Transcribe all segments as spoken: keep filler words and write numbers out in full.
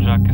Jacques.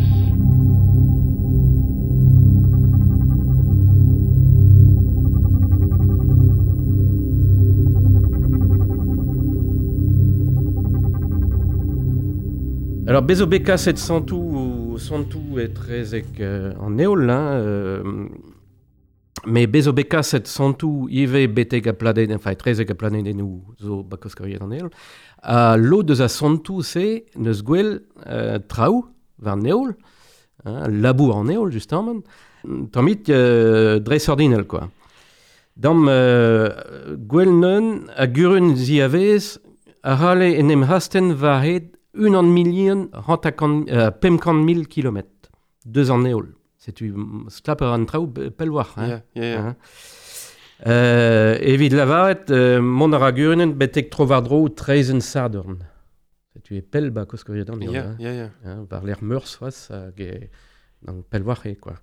Alors, bezo beka set santou, santou et trezek euh, en éol, hein, euh, mais bezo beka set santou, ive beteg a pladet, enfin, trezek a pladet nous, zo bakoskoriet en éol, a l'eau de za santou, c'est neus gwell euh, traou, var néol, hein, labour en éol, justement, tamit euh, dresordinel, quoi. Dam euh, gwell non, a gurun ziavez, a rale enem hasten vahed, une en million, euh, pemkan mille kilomètres. Deux en éol. C'est une slapper en trau pelwar. Hein? Yeah, yeah, yeah. Hein? Euh, Evid lavaret, euh, mon araguren, betek trovardro, treisen sardorn. C'est une pel ba koskoriadan. Yeah, hein? yeah, yeah. Hein? Par l'air meurs, was, ge, donc pelwar, quoi.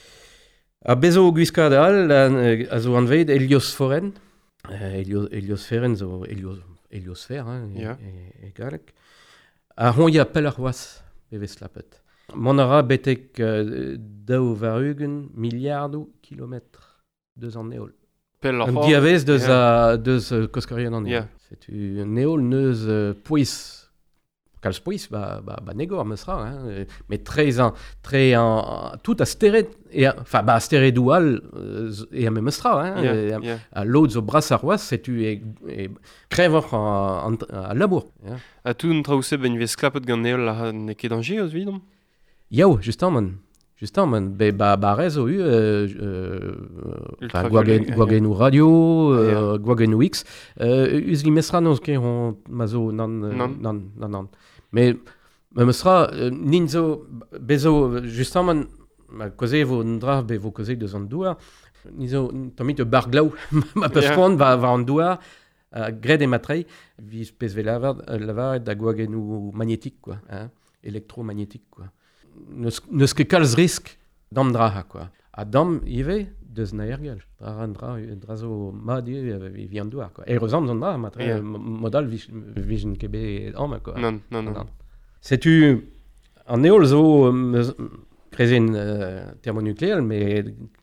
A bezo guiskadal, a zo anveid, heliosforen. Euh, heliosferen, zo helios, heliosfère, hein? Yeah. Et, et, et galek. A hon ya pel ar c'hoaz, bevez slapet. Mon ara betek uh, daou varugen miliardou kilomètres deus an éol. Pel ar An c'hoaz. diavez deus, Yeah. a, deus uh, koskorian an éol. Yeah. C'est un éol neus uh, poiz. Kalz poiz, ba, ba, ba negor meusra, hein. Mais très en, très en, tout a steret, et enfin, ba steret doual, euh, et a me meusra, hein. Yeah, Et, yeah. a l'autre zo bras ar c'hoaz, c'est tu e, e krevor en, en, a labour. Yeah. A tout un traouse ben vez klapet gant neol la ne ket an je, oz vidom? Yao, justement, justement, be ba ba rezo eu, euh, euh, enfin, gwagen Ultraviolet, gwagen ou radio, Ah, euh, gwagen ou X, euh, us li mesra noz ket on mazo nan euh, Non. nan nan nan. Mais me mesra euh, ninzo bezo justement ma causer vo ndra be vo causer de zan douar, nizo tomit de barglau ma Yeah. peskon va va an douar. Uh, gred e matrei, vi spez ve lavar, lavar da gwagenou magnétique, quoi, hein, électromagnétique, quoi. Neus, neus ket kalz risk dam draha, quoi. A dam ive deus na ergel. Dra ran dra, drazo madi vi, vi an douar, quoi. E rezam zan dra, matrei, Yeah. modal vi jen kebe ama, quoi. Non, non, non. C'est-tu an eol zo euh, krezen euh, thermonucléel, mais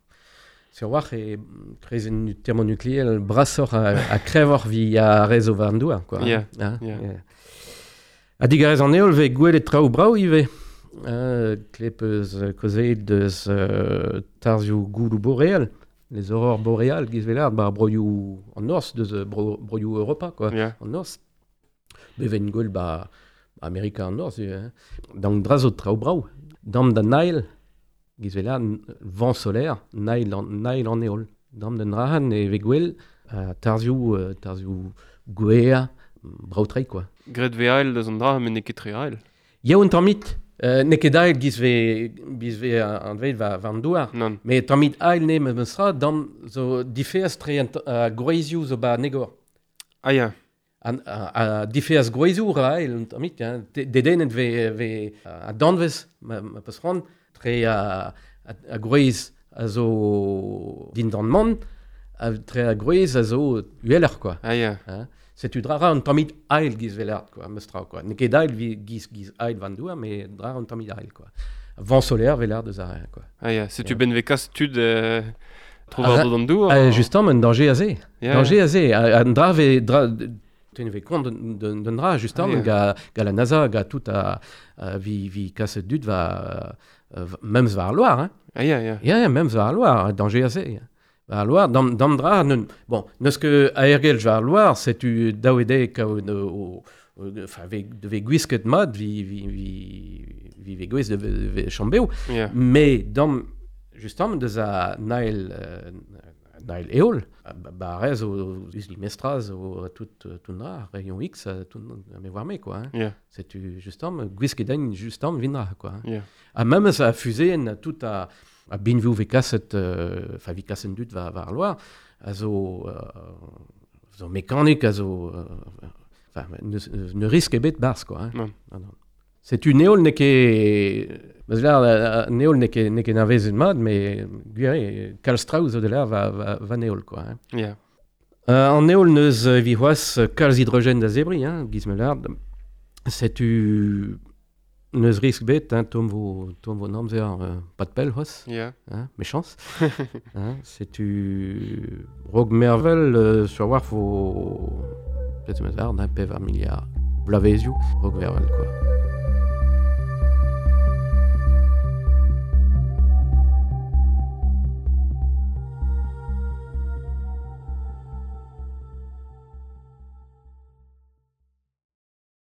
sur war e krezen thermonucléel brassor a, a krevor vi a rezo var an douar, quoi. Yeah, Hein? yeah. Yeah. A digarez an eol ve gwell et traoù brao ive. Uh, klepez uh, kozeit deus uh, tarzioù goulou boréal, les aurores boréales giz velard, bar broioù an ors, deus uh, bro, broioù Europa, quoi, Yeah. an ors. Beven gwell ba Amerika an ors, hein. Donc drazo traoù brao. Dam da nail, giz velard, vent solaire, nail an, nail an eol. Dam den rahan e ve gwell, uh, tarzioù, uh, tarzioù gwea, brao trei, quoi. Gret ve ael deus an dra, men ne ket tre ael. Yaou un tammit, uh, ne ket ael giz ve, giz ve an veil va, va an douar. Non. Me tammit ael ne me meusra, dam zo difeas tre an uh, groezioù zo ba negor. Ah, ya. An, a, a difeas groezioù ra ael, un tammit, hein. Dedenet ve, ve a danvez, ma, ma peus ran, tre a, a, a groez a zo din dan man, a tre a groez a zo ueller, quoi. Ah, ya. Hein? C'est tu dra un tamit ail giz velard, quoi, meustra, quoi. Ne ket ail vi giz giz ail van douar, mais dra un tamit ail, quoi. Vent solaire velard deus a rien, quoi. Ah, ya. Se tu Yeah. ben ve kas tud euh, trouvar Ah, do d'an dour? Euh, justement, un danger azé. Yeah. Danger azé. Un dra ve dra ten ve kont d'un dra, justement, Ah, yeah. ga, ga la NASA, ga tout a, a vi, vi kaset dud va, uh, même va ar loir, hein. Ah, ya, ya. Ya, yeah, même va ar loir, danger azé. Va ar loir, dam, dam dra, non, bon, neus que a ergel va ar loir, c'est tu daouede kao no, enfin, ve, de ve gwisket mad, vi, vi, vi, vi ve gwez de ve, ve chambeo, Ya. mais dam, justement, deus a nael, euh, nael eol, ba, ba rez o us li mestraz o tout, tout dra, rayon X, a tout, a me war me, quoi, hein. Ya. C'est tu, justement, gwisket dain, justement, vindra, quoi, hein. Ya. A même a fuséen tout a, a binvou ve kaset, enfin, vi kaset dut va, va ar loar, a zo, euh, zo mécanique, a zo, euh, enfin, ne, ne risque bet bars, quoi, hein. Non. Non, non. C'est une néol ne ket... Parce là, néol ne ket, ne ket navez en mad, mais guère, Karl Strauss de là va, va, va néol, quoi, hein. Ya. Euh, en néol neus euh, vi c'hoaz kalz hydrogène da zebri, hein, giz melard. C'est tu... neus risque bet, hein, tom vo, tom vo namzer, euh, pas de pelle, hos, Yeah. hein, méchance. Hein, c'est tu Rogue Mervel euh, sur war faut peut-être me dire d'un P vingt milliards. Blavezio, Rogue Mervel quoi.